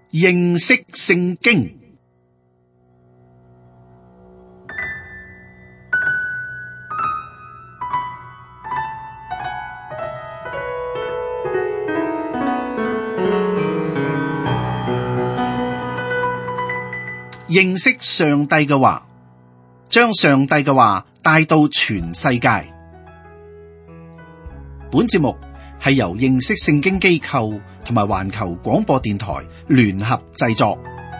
認識聖經。認識上帝嘅話，將上帝嘅話帶到全世界。本節目係由認識聖經機構同埋環球廣播電台聯合製作。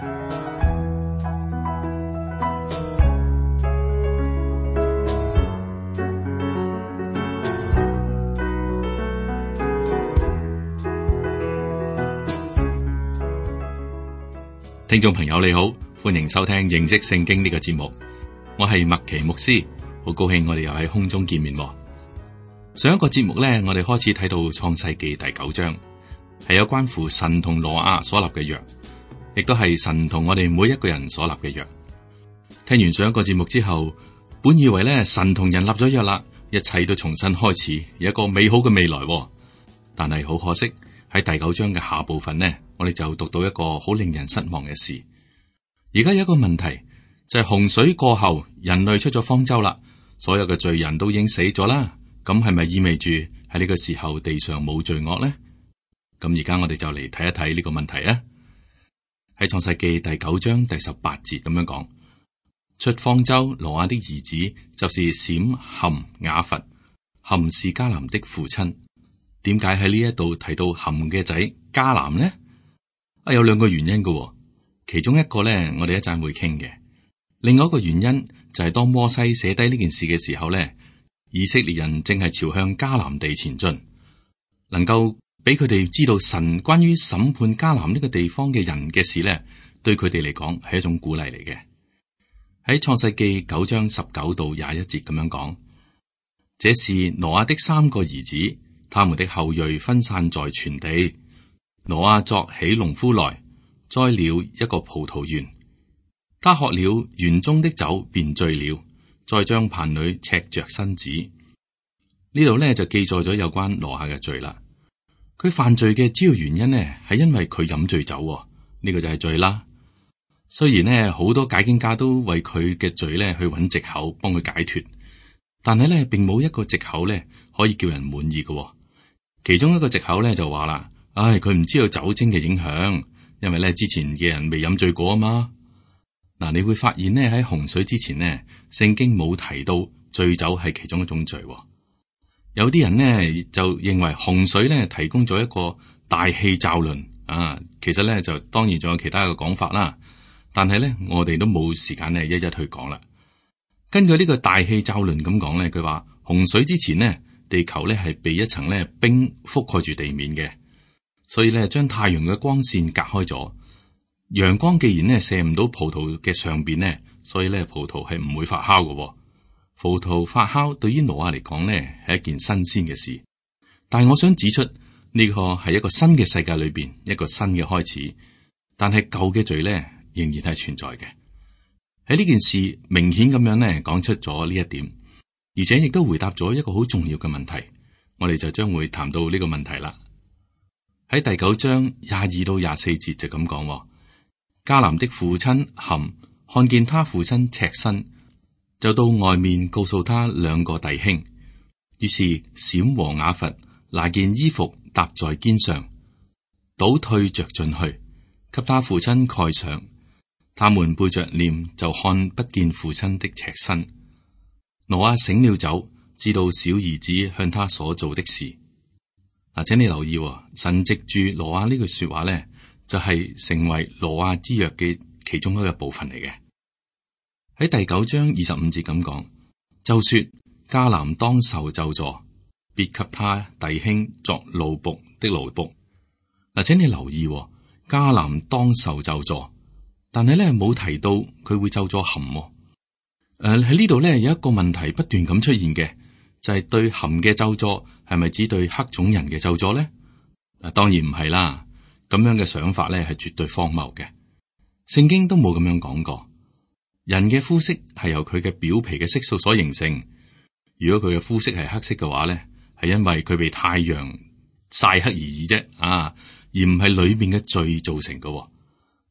聽眾朋友你好，歡迎收聽認識聖經呢個節目，我係麥奇牧師，好高興我哋又喺空中見面。上一個節目呢，我哋開始睇到創世記第9章，係有關乎神同挪亞所立嘅約，亦都係神同我哋每一個人所立嘅約。聽完上一個節目之後，本以為呢神同人立咗約啦，一切都重新開始，有一個美好嘅未來。但係好可惜，喺第9章嘅下部分呢，我哋就讀到一個好令人失望嘅事。而家有一個問題，就係洪水過後，人類出咗方舟啦，所有嘅罪人都已經死咗啦。咁係咪意味住喺呢個時候地上冇罪惡呢？咁而家我哋就嚟睇一睇呢個問題啊。喺創世記第9章第18節咁樣講：出方舟挪亞的兒子就是閃、含、雅弗。含是迦南的父親。點解喺呢一度提到含嘅仔迦南呢？有兩個原因嘅，其中一個咧，我哋一陣會傾嘅。另外一個原因就係當摩西寫低呢件事嘅時候咧，以色列人正係朝向迦南地前進，能夠俾佢哋知道神關於審判迦南呢個地方嘅人嘅事咧，對佢哋嚟講係一種鼓勵嚟嘅。喺創世記9章19到21節咁樣講：這是挪亞的3個兒子，他們的後裔分散在全地。挪亞作起農夫來，栽了一個葡萄園，他喝了園中的酒，便醉了，再將棚裏赤着身子。呢度呢就記載咗有關挪亞嘅罪啦。佢犯罪嘅主要原因呢係因為佢飲醉酒，呢個就係罪啦。雖然呢好多解經家都為佢嘅罪呢去揾藉口幫佢解脫，但係呢並冇一個藉口呢可以叫人滿意嘅。其中一個藉口呢就話啦。佢唔知道酒精嘅影響，因為咧之前嘅人未飲醉過啊嘛。嗱，你會發現呢喺洪水之前呢，聖經冇提到醉酒係其中一種罪。有啲人呢就認為洪水呢提供咗一個大氣罩論啊，其實呢就當然仲有其他嘅講法啦。但係呢，我哋都冇時間呢一一去講啦。根據呢個大氣罩論咁講呢，佢話洪水之前呢，地球呢係被一層呢冰覆蓋住地面嘅。所以咧，將太陽嘅光線隔開咗，陽光既然咧射唔到葡萄嘅上邊咧，所以咧葡萄係唔會發酵嘅。葡萄發酵對於挪亞嚟講咧係一件新鮮嘅事，但係我想指出呢個係一個新嘅世界裏邊一個新嘅開始，但係舊嘅罪咧仍然係存在嘅。喺呢件事明顯咁樣咧講出咗呢一點，而且亦都回答咗一個好重要嘅問題，我哋就將會談到呢個問題啦。喺第9章22到24節就咁講：迦南的父親含看見他父親赤身，就到外面告訴他2個弟兄。於是閃和雅弗拿件衣服搭在肩上，倒退着進去，給他父親蓋上。他們背着臉，就看不見父親的赤身。挪亞醒了酒，知道小兒子向他所做的事。請你留意，神藉住挪亞呢句說話咧，就係成為挪亞之約嘅其中一個部分嚟嘅。喺第9章25節咁講，就說迦南當受咒詛，必給他弟兄作奴僕的奴僕。請你留意，迦南當受咒詛，但係咧冇提到佢會咒詛含。喺呢度咧有一個問題不斷咁出現嘅，就係對含嘅咒詛。係咪只對黑種人嘅咒詛呢？當然唔係啦。咁樣嘅想法咧係絕對荒謬嘅。聖經都冇咁樣講過。人嘅膚色係由佢嘅表皮嘅色素所形成。如果佢嘅膚色係黑色嘅話咧，係因為佢被太陽曬黑而已啫，而唔係裏面嘅罪造成嘅。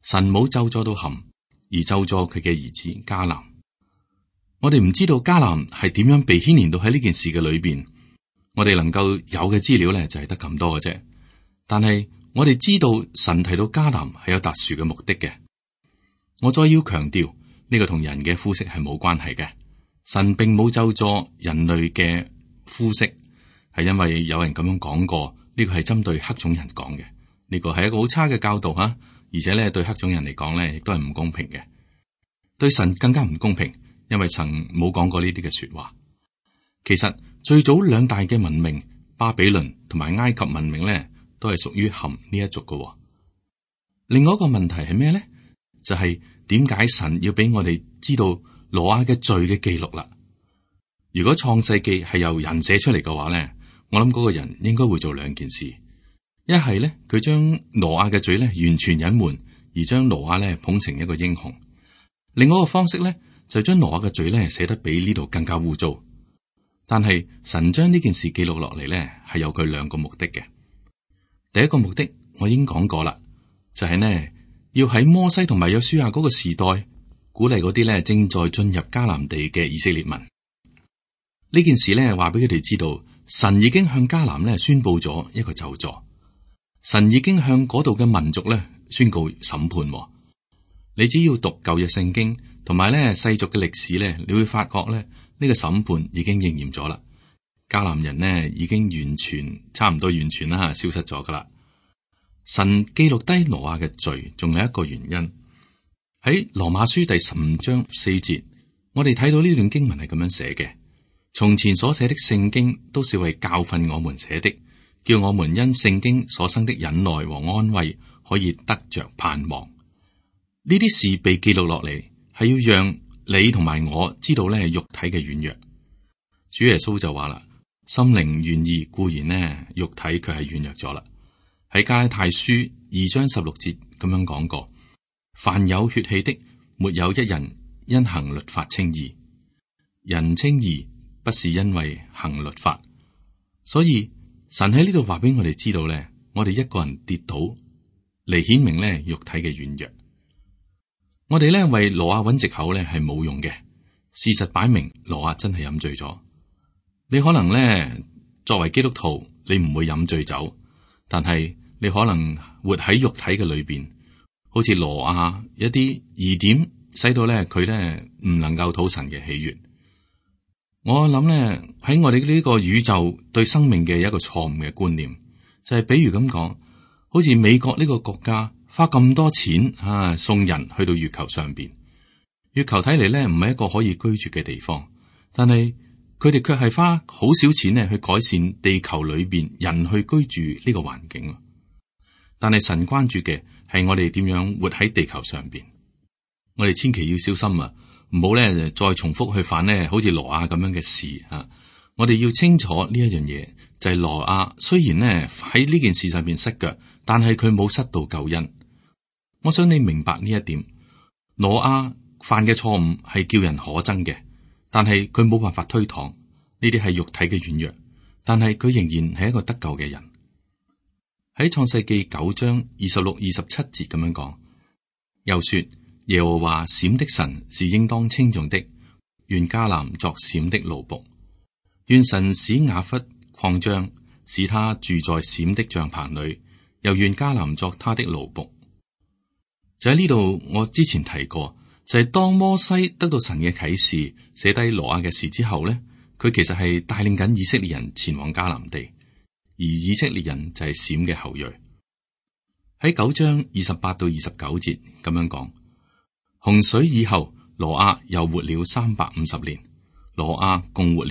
神冇咒詛到含，而咒詛佢嘅兒子迦南。我哋唔知道迦南係點樣被牽連到喺呢件事嘅裏邊。我哋能夠有嘅資料咧就係得咁多嘅啫。但係我哋知道神提到迦南係有特殊嘅目的嘅。我再要強調呢個同人嘅膚色係冇關係嘅。神並冇咒詛人類嘅膚色，係因為有人咁樣講過，呢個係針對黑種人講嘅。呢個係一個好差嘅教導吓，而且咧對黑種人嚟講咧亦都係唔公平嘅，對神更加唔公平，因為神冇講過呢啲嘅說話。其實最早兩大嘅文明巴比倫同埋埃及文明咧，都係屬於含呢一族嘅。另外一個問題係咩咧？就係點解神要俾我哋知道挪亞嘅罪嘅記錄啦？如果創世記係由人寫出嚟嘅話咧，我諗嗰個人應該會做兩件事：一係咧佢將挪亞嘅罪咧完全隱瞞，而將挪亞咧捧成一個英雄；另外一個方式咧就將挪亞嘅罪咧寫得比呢度更加污糟。但係神將呢件事記錄落嚟咧，係有佢兩個目的嘅。第一個目的我已經講過啦，就係呢，要喺摩西同埋約書亞嗰個時代，鼓勵嗰啲咧正在進入迦南地嘅以色列民。呢件事咧話俾佢哋知道，神已經向迦南咧宣布咗一個咒詛，神已經向嗰度嘅民族咧宣告審判。你只要讀舊約聖經同埋咧世俗嘅歷史咧，你會發覺咧呢個審判已經應驗咗啦。迦南人呢已經完全差唔多完全啦消失咗噶啦。神記錄低挪亞嘅罪，仲有一個原因喺羅馬書第15章4節，我哋睇到呢段經文係咁樣寫嘅：從前所寫的聖經都是為教訓我們寫的，叫我們因聖經所生的忍耐和安慰可以得着盼望。呢啲事被記錄落嚟，係要讓你同埋我知道咧肉體嘅軟弱。主耶穌就話啦，心靈願意固然呢，肉體卻係軟弱咗啦。喺加拉太書2章16節咁樣講過：凡有血氣的，沒有一人因行律法稱義。人稱義不是因為行律法。所以神喺呢度話俾我哋知道咧，我哋一個人跌倒嚟顯明咧肉體嘅軟弱。我哋咧為挪亞揾藉口咧係冇用嘅。事實擺明，挪亞真係飲醉咗。你可能咧作為基督徒，你唔會飲醉酒，但係你可能活喺肉體嘅裏邊，好似挪亞一啲疑點，使到咧佢咧唔能夠討神嘅喜悅。我諗咧喺我哋呢個宇宙對生命嘅一個錯誤嘅觀念，就係比如咁講，好似美國呢個國家花咁多錢送人去到月球上邊。月球睇嚟咧唔係一個可以居住嘅地方，但係佢哋卻係花好少錢咧去改善地球裏邊人去居住呢個環境。但係神關注嘅係我哋點樣活喺地球上邊。我哋千祈要小心啊，唔好咧再重複去犯咧好似挪亞咁樣嘅事啊！我哋要清楚呢一樣嘢，就係挪亞雖然咧喺呢件事上邊失腳，但係佢冇失到救恩。我想你明白呢一點，挪亞犯嘅錯誤係叫人可憎嘅，但係佢冇辦法推搪，呢啲係肉體嘅軟弱，但係佢仍然係一個得救嘅人。喺創世記9章26、27節咁樣講，又說耶和華閃的神是應當稱頌的，願迦南作閃的奴僕，願神使雅弗擴張，使他住在閃的帳棚裏，又願迦南作他的奴僕。就喺呢度，我之前提過，就係當摩西得到神嘅啟示，寫低挪亞嘅事之後咧，佢其實係帶領緊以色列人前往迦南地，而以色列人就係閃嘅後裔。喺9章28到29節咁樣講，洪水以後，挪亞又活了350年，挪亞共活了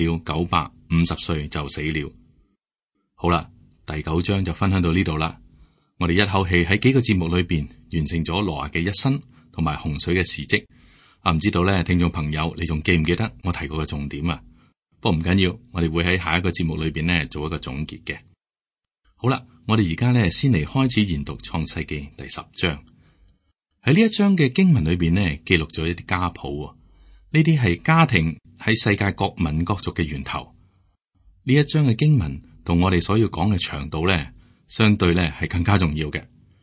950歲就死了。好啦，第9章就分享到呢度啦。我哋一口氣喺幾個節目裏邊完成咗挪亞嘅一生同埋洪水嘅事跡。唔知道咧，聽眾朋友，你仲記唔記得我提過嘅重點啊？不過唔緊要，我哋會喺下一個節目裏邊咧做一個總結嘅。好啦，我哋而家咧先嚟開始研讀創世記第10章。喺呢一章嘅經文裏邊咧，記錄咗一啲家譜。呢啲係家庭喺世界各民各族嘅源頭。呢一章嘅經文同我哋所要講嘅長度咧，相對咧係更加重要嘅。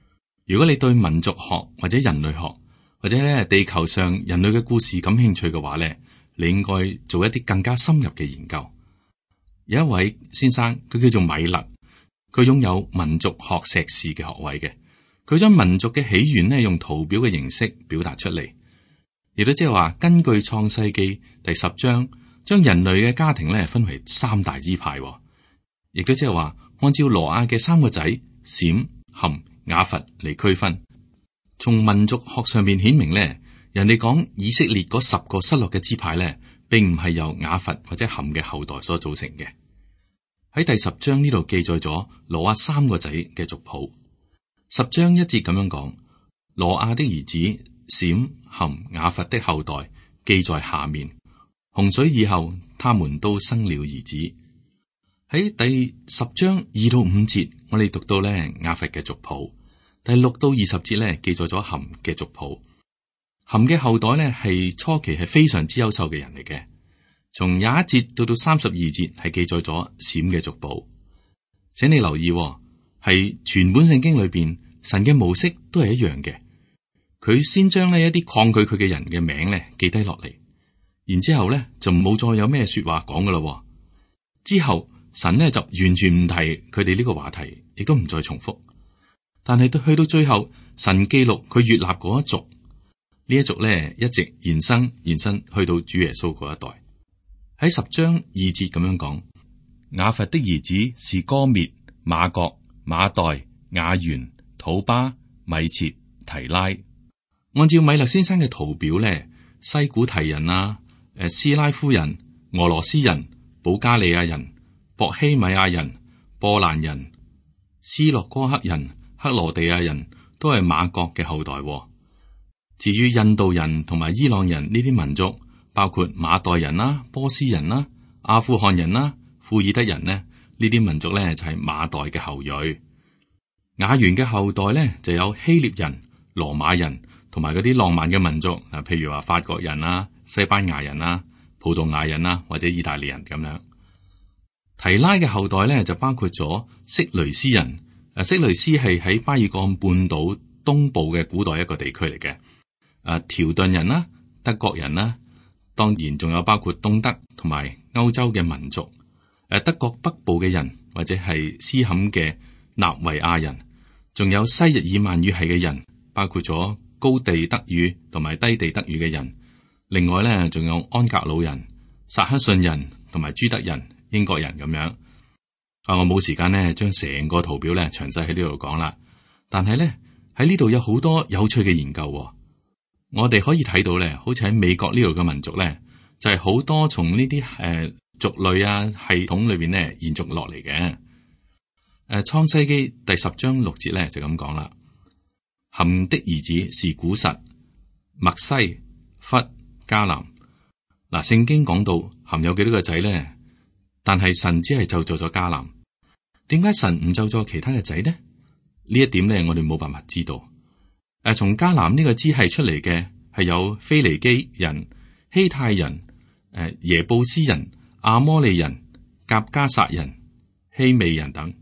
如果你對民族學或者人類學或者咧地球上人類嘅故事感興趣嘅話咧，你應該做一啲更加深入嘅研究。有一位先生，佢叫做米勒，佢擁有民族學碩士嘅學位嘅。佢將民族嘅起源咧用圖表嘅形式表達出嚟，亦都即係話根據創世記第10章，將人類嘅家庭咧分為3大支派，亦都即係話按照挪亞嘅3個仔閃、含、雅弗嚟區分。從民族學上面顯明咧，人哋講以色列嗰10個失落嘅支派咧，並唔係由雅弗或者含嘅後代所組成嘅。喺第10章呢度記載咗挪亞3個仔嘅族譜。10章1節咁樣講，挪亞的兒子閃、含、雅弗的後代記在下面。洪水以後，他們都生了兒子。喺第10章2到5節，我哋讀到咧雅弗嘅族譜。第6到20節咧記載咗含嘅族譜。含嘅後代咧係初期係非常之優秀嘅人嚟嘅。從21節到32節係記載咗閃嘅族譜。請你留意，係全本聖經裏邊神嘅模式都係一樣嘅。佢先將呢一啲抗拒佢嘅人嘅名咧記低落嚟，然之後咧就冇再有咩說話講噶啦。之後神咧就完全唔提佢哋呢個話題，亦都唔再重複。但係去到最後，神記錄佢悅納嗰一族，呢一族咧一直延伸去到主耶穌嗰一代。喺10章2節咁樣講，雅弗的兒子是歌篾、瑪各、馬代、雅完、土巴、米設、提拉。按照米勒先生嘅圖表咧，西古提人啊、斯拉夫人、俄羅斯人、保加利亞人、博希米亞人、波蘭人、斯洛哥克人、克羅地亞人都係馬各嘅後代。至於印度人同埋伊朗人呢啲民族，包括馬代人啦、波斯人啦、阿富汗人啦、庫爾德人呢啲民族咧就係馬代嘅後裔。雅完嘅後代咧就有希臘人、羅馬人同埋嗰啲浪漫嘅民族，譬如話法國人啦、西班牙人啦、葡萄牙人啦或者意大利人咁樣。提拉嘅後代咧就包括咗色雷斯人。色雷斯係喺巴爾幹半島東部嘅古代一個地區嚟嘅。條頓人啦、德國人啦，當然仲有包括東德同埋歐洲嘅民族。德國北部嘅人或者係斯坎嘅納維亞人，仲有西日耳曼語系嘅人，包括咗高地德語同埋低地德語嘅人。另外咧，仲有安格魯人、薩克遜人同埋朱德人、英國人咁樣。我冇時間咧將成個圖表咧詳細喺呢度講啦。但係咧喺呢度有好多有趣嘅研究。我哋可以睇到咧，好似喺美國呢度嘅民族咧，就係好多從呢啲族類啊系統裏邊咧延續落嚟嘅。創世記第10章6節咧就咁講啦。含的兒子是古實、麥西、弗、迦南。嗱，聖經講到含有幾多個仔咧？但係神只係咒詛咗迦南。點解神唔咒詛其他嘅仔呢？呢一點咧，我哋冇辦法知道。從迦南呢個支系出嚟嘅係有腓尼基人、希泰人、耶布斯人、阿摩利人、革迦撒人、希未人等。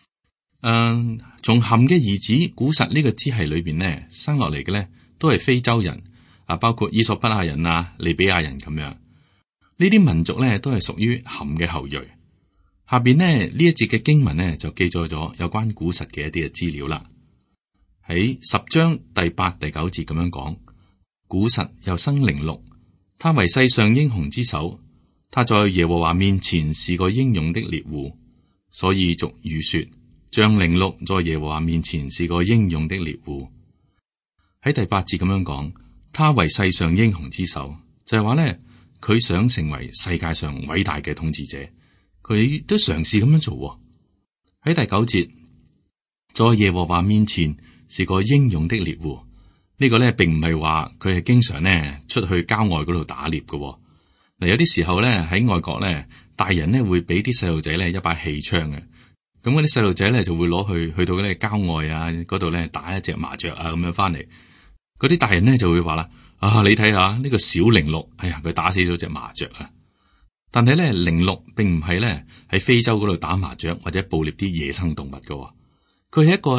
從含嘅兒子古實呢個支系裏邊呢，生落嚟嘅咧都係非洲人，包括伊索不亞人啊、利比亞人咁樣。呢啲民族咧都係屬於含嘅後裔。下邊呢一節嘅經文呢，就記載咗有關古實嘅一啲嘅資料啦。喺10章第8、第9節咁樣講，古實又生寧錄，他為世上英雄之首，他在耶和華面前是個英勇的獵戶，所以俗語說，像寧錄在耶和華面前是個英勇的獵戶。喺第8節咁樣講，他為世上英雄之首，就係話咧，佢想成為世界上偉大嘅統治者，佢都嘗試咁樣做。喺第9節，在耶和華面前是個英勇的獵戶，呢個咧並唔係話佢係經常咧出去郊外嗰度打獵嘅。嗱，有啲時候咧喺外國咧，大人咧會俾啲細路仔咧一把氣槍嘅，咁嗰啲細路仔咧就會攞去到嗰啲郊外啊嗰度咧打一隻麻雀啊咁樣翻嚟，嗰啲大人咧就會話啦：你睇下呢個小寧錄，哎呀佢打死咗隻麻雀啊！但係咧寧錄並唔係咧喺非洲嗰度打麻雀或者捕獵啲野生動物嘅，佢係一個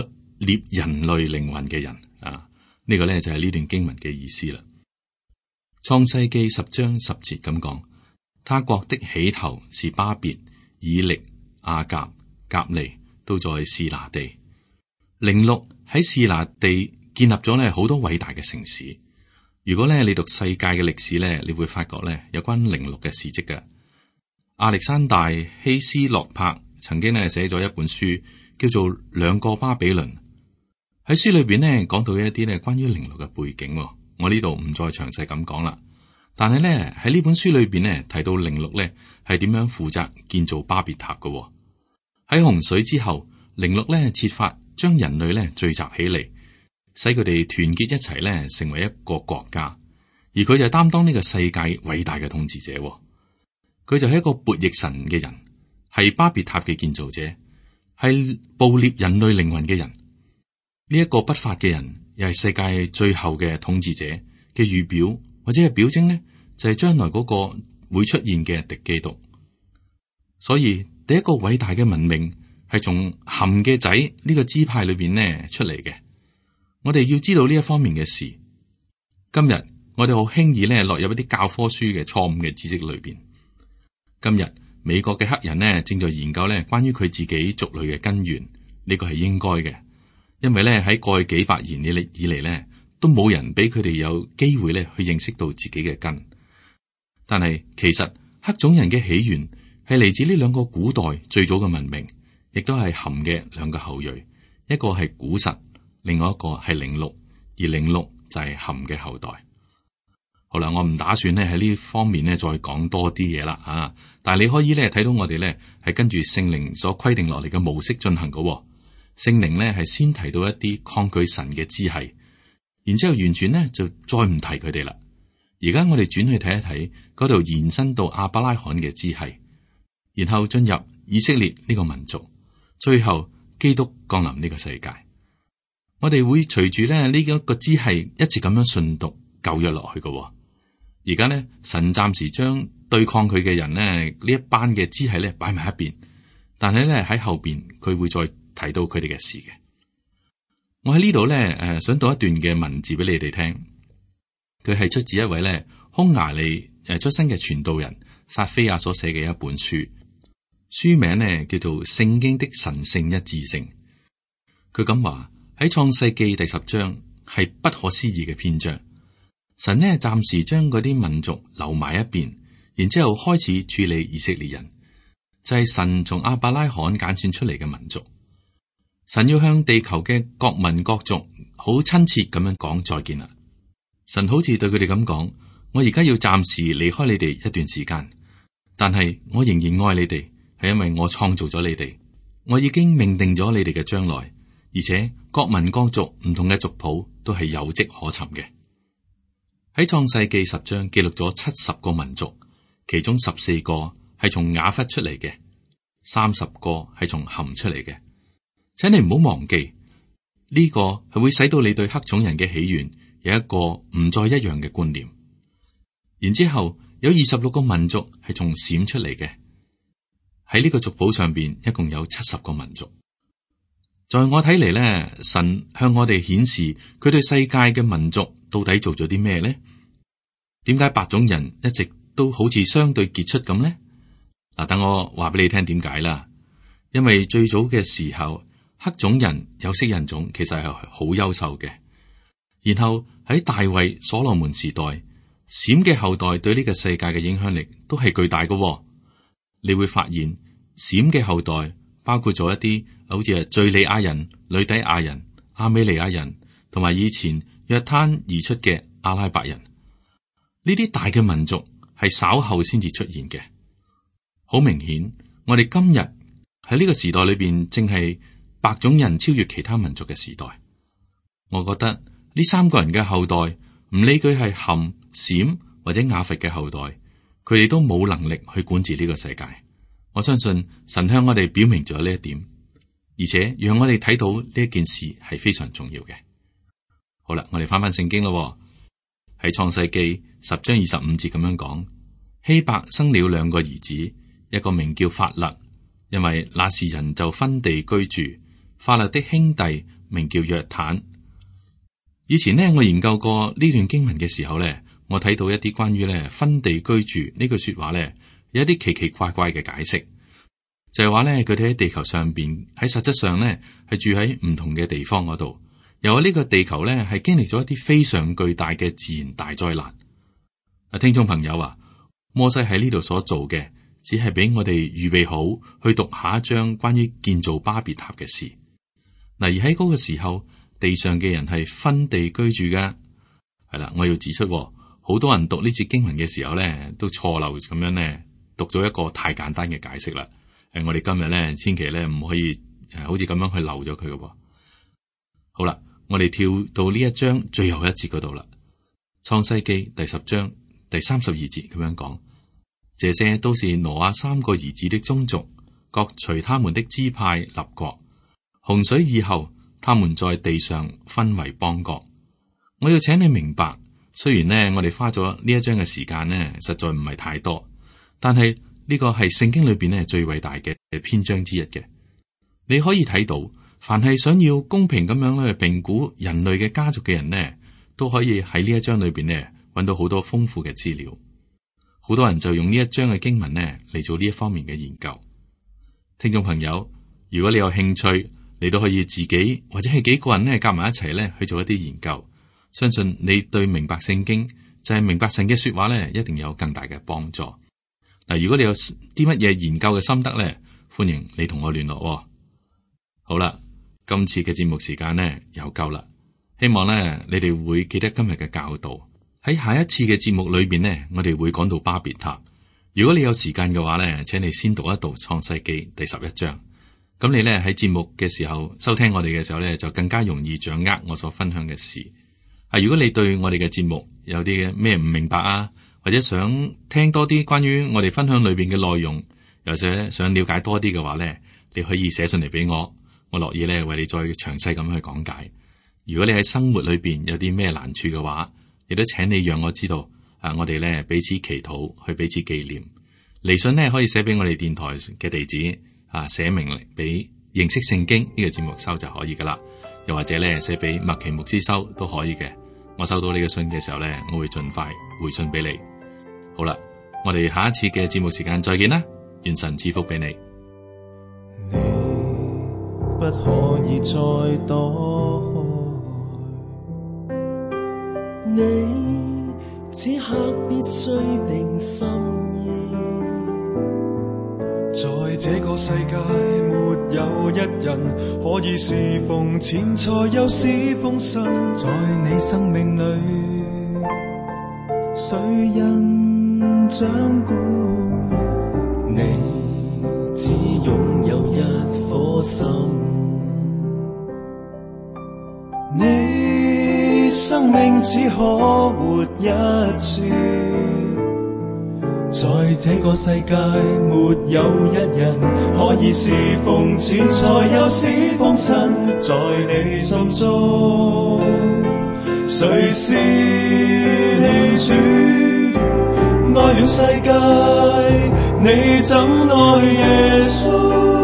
獵人類靈魂嘅人啊。呢個咧就係呢段經文嘅意思啦。創世記10章10節咁講，他國的起頭是巴別、以力、亞甲、甲尼，都在示拿地。寧錄喺示拿地建立咗咧好多偉大嘅城市。如果咧你讀世界嘅歷史咧，你會發覺咧有關寧錄嘅事蹟嘅。亞歷山大希斯洛柏曾經咧寫咗一本書，叫做《兩個巴比倫》。喺書裏邊咧講到一啲咧關於寧錄嘅背景，我呢度唔再詳細咁講啦。但係咧喺呢本書裏邊咧提到寧錄咧係點樣負責建造巴別塔嘅。喺洪水之後，寧錄咧設法將人類咧聚集起嚟，使佢哋團結一齊咧成為一個國家，而佢就擔當呢個世界偉大嘅統治者。佢就係一個悖逆神嘅人，係巴別塔嘅建造者，係捕獵人類靈魂嘅人。呢一個不法嘅人，又係世界最後嘅統治者嘅預表，或者係表徵呢，就係將來嗰個會出現嘅敵基督。所以第一個偉大嘅文明係從含嘅仔呢個支派裏邊呢出嚟嘅。我哋要知道呢一方面嘅事。今日我哋好輕易呢落入一啲教科書嘅錯誤嘅知識裏邊。今日美國嘅黑人呢正在研究呢關於佢自己族類嘅根源，呢個係應該嘅。因為咧喺過去幾百年以嚟咧，都冇人俾佢哋有機會咧去認識到自己嘅根。但係其實黑種人嘅起源係嚟自呢兩個古代最早嘅文明，亦都係含嘅兩個後裔，一個係古實，另外一個係寧錄，而寧錄就係含嘅後代。好啦，我唔打算咧喺呢方面咧再講多啲嘢啦啊！但係你可以咧睇到我哋咧係跟住聖靈所規定落嚟嘅模式進行嘅。聖靈咧係先提到一啲抗拒神嘅支系，然之後完全咧就再唔提佢哋啦。而家我哋轉去睇一睇嗰度延伸到亞伯拉罕嘅支系，然後進入以色列呢個民族，最後基督降臨呢個世界。我哋會隨住咧呢一個支系一直咁樣順讀舊約落去嘅。而家咧神暫時將對抗佢嘅人咧呢一班嘅支系咧擺埋一邊，但係咧喺後邊佢會再提到佢哋嘅事嘅。我喺呢度咧，想讀一段嘅文字俾你哋聽。佢係出自一位咧匈牙利出身嘅傳道人撒菲亞所寫嘅一本書，書名咧叫做《聖經的神聖一致性》。佢咁話喺創世記第10章係不可思議嘅篇章。神呢暫時將嗰啲民族留埋一邊，然之後開始處理以色列人，就係神從亞伯拉罕揀選出嚟嘅民族。神要向地球嘅各民各族好親切咁樣講再見啦。神好似對佢哋咁講：我而家要暫時離開你哋一段時間，但係我仍然愛你哋，係因為我創造咗你哋，我已經命定咗你哋嘅將來，而且各民各族唔同嘅族譜都係有跡可尋嘅。喺創世記10章記錄咗70個民族，其中14個係從雅弗出嚟嘅，30個係從含出嚟嘅。請你唔好忘記，呢個係會使到你對黑種人嘅起源有一個唔再一樣嘅觀念。然之後有26個民族係從閃出嚟嘅，喺呢個族譜上邊一共有70個民族。在我睇嚟咧，神向我哋顯示佢對世界嘅民族到底做咗啲咩咧？點解白種人一直都好似相對傑出咁咧？嗱，等我話俾你聽點解啦。因為最早嘅時候，黑種人有色人種其實係好優秀嘅。然後喺大衛、所羅門時代，閃嘅後代對呢個世界嘅影響力都係巨大嘅。你會發現閃嘅後代包括咗一啲好似係敘利亞人、呂底亞人、亞美利亞人，同埋以前約灘而出嘅阿拉伯人。呢啲大嘅民族係稍後先至出現嘅。好明顯，我哋今日喺呢個時代裏邊，正係白種人超越其他民族嘅時代。我覺得呢3個人嘅後代，唔理佢係含、閃或者雅弗嘅後代，佢哋都冇能力去管治呢個世界。我相信神向我哋表明咗呢一點，而且讓我哋睇到呢一件事係非常重要嘅。好啦，我哋翻聖經咯。喺創世記10章25節咁樣講，希伯生了2個兒子，一個名叫法勒，因為那時人就分地居住。法勒的兄弟名叫約坦。以前呢，我研究過呢段經文嘅時候呢，我睇到一啲關於呢分地居住呢句說話呢，有一啲奇奇怪怪嘅解釋，就係話呢，佢哋喺地球上邊喺實質上呢係住喺唔同嘅地方嗰度，又話呢個地球呢係經歷咗一啲非常巨大嘅自然大災難。啊，聽眾朋友啊，摩西喺呢度所做嘅，只係俾我哋預備好去讀下一章關於建造巴別塔嘅事。嗱，而喺嗰個時候，地上嘅人係分地居住嘅。係啦，我要指出，好多人讀呢節經文嘅時候咧，都錯漏咁樣咧，讀咗一個太簡單嘅解釋啦。我哋今日咧，千祈咧唔可以好似咁樣去漏咗佢嘅。好啦，我哋跳到呢一章最後一節嗰度啦。創世記第10章第32節咁樣講：這些都是挪亞3個兒子的宗族，各隨他們的支派立國。洪水以後，他們在地上分為邦國。我要請你明白，雖然呢，我哋花咗呢一章嘅時間呢，實在唔係太多，但係呢個係聖經裏邊呢最偉大嘅篇章之一嘅。你可以睇到，凡係想要公平咁樣去評估人類嘅家族嘅人呢，都可以喺呢一章裏邊呢揾到好多豐富嘅資料。好多人就用呢一章嘅經文呢嚟做呢一方面嘅研究。聽眾朋友，如果你有興趣，你都可以自己或者係幾個人呢夾埋一齊呢去做一啲研究。相信你對明白聖經就係明白神嘅說話呢，一定有更大嘅幫助。嗱，如果你有啲乜嘢研究嘅心得呢，歡迎你同我聯絡。好啦，今次嘅節目時間呢又夠啦，希望呢你哋會記得今日嘅教導。喺下一次嘅節目裏邊呢，我哋會講到巴別塔。如果你有時間嘅話呢，請你先讀一讀創世記第11章。咁你呢喺節目嘅時候收聽我哋嘅時候呢，就更加容易掌握我所分享嘅事。如果你對我哋嘅節目有啲嘅咩唔明白啊，或者想聽多啲關於我哋分享裏邊嘅內容，又想了解多啲嘅話呢，你可以寫信嚟俾我，我樂意呢為你再詳細咁去講解。如果你喺生活裏邊有啲咩難處嘅話，亦都請你讓我知道，我哋呢彼此祈禱，去彼此紀念。嚟信呢可以寫俾我哋電台嘅地址。寫明嚟俾認識聖經呢個節目收就可以噶啦，又或者咧寫俾麥奇牧師收都可以嘅。我收到呢個信嘅時候咧，我會盡快回信俾你。好啦，我哋下一次嘅節目時間再見啦，願神賜福俾你。 你不可以再躲開，你此刻必須定心意。在這個世界沒有一人可以侍奉錢財又是豐盛，在你生命裏誰人掌管？你只擁有一顆心，你生命只可活一次。在這個世界沒有一人可以侍奉錢財又是豐盛，在你心中誰是你主？愛了世界，你怎愛耶穌？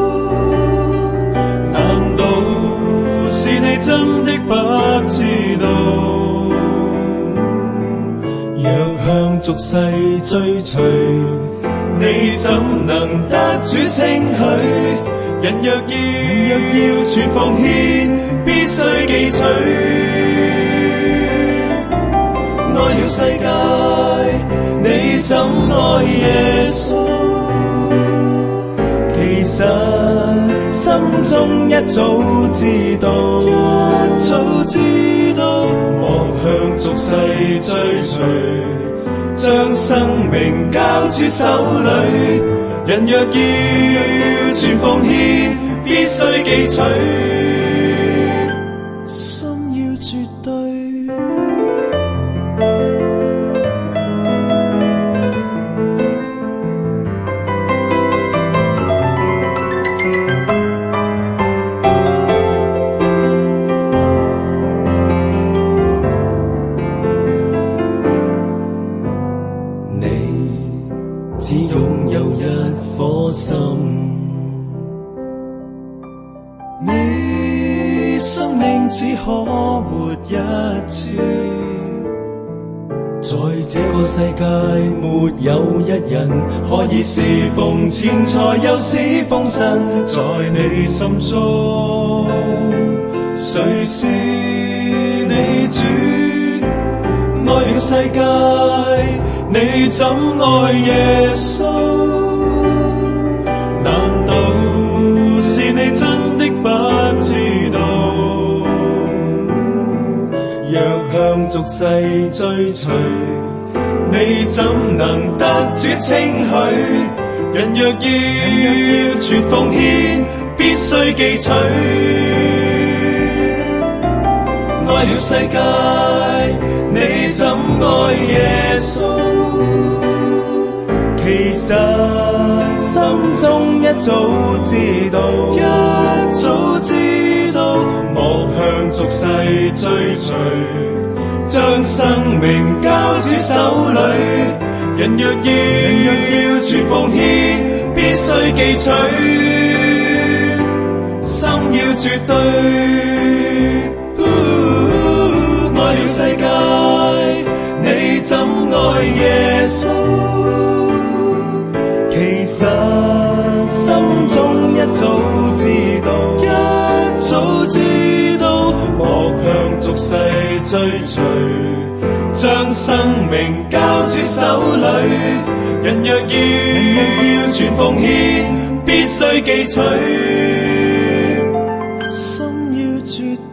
難道是你真的不知道？若向俗世追隨，你怎能得主稱許？人若要全奉獻，必須記取。愛了世界，你怎愛耶穌？其實心中一早知道，莫向俗世追隨，將生命交主手裏。人若要全奉獻，必須記取，心要絕對。只擁有一顆心，你生命只可活一次。在這個世界沒有一人可以侍奉錢財又是豐盛，在你心中誰是你主？愛了世界，你怎愛耶穌？難道是你真的不知道？若向俗世追隨，你怎能得主稱許？人若要全奉獻，必須記取。愛了世界，你怎愛耶穌？其實心中一早知道，一早知道，莫向俗世追隨，將生命交主手裏。人若要全奉獻，必須記取，心要絕對。愛了世界，你怎愛耶穌？其實心中一早知道，一早知道，莫向俗世追隨，將生命交主手裏。人若要全奉獻，必須記取，心要絕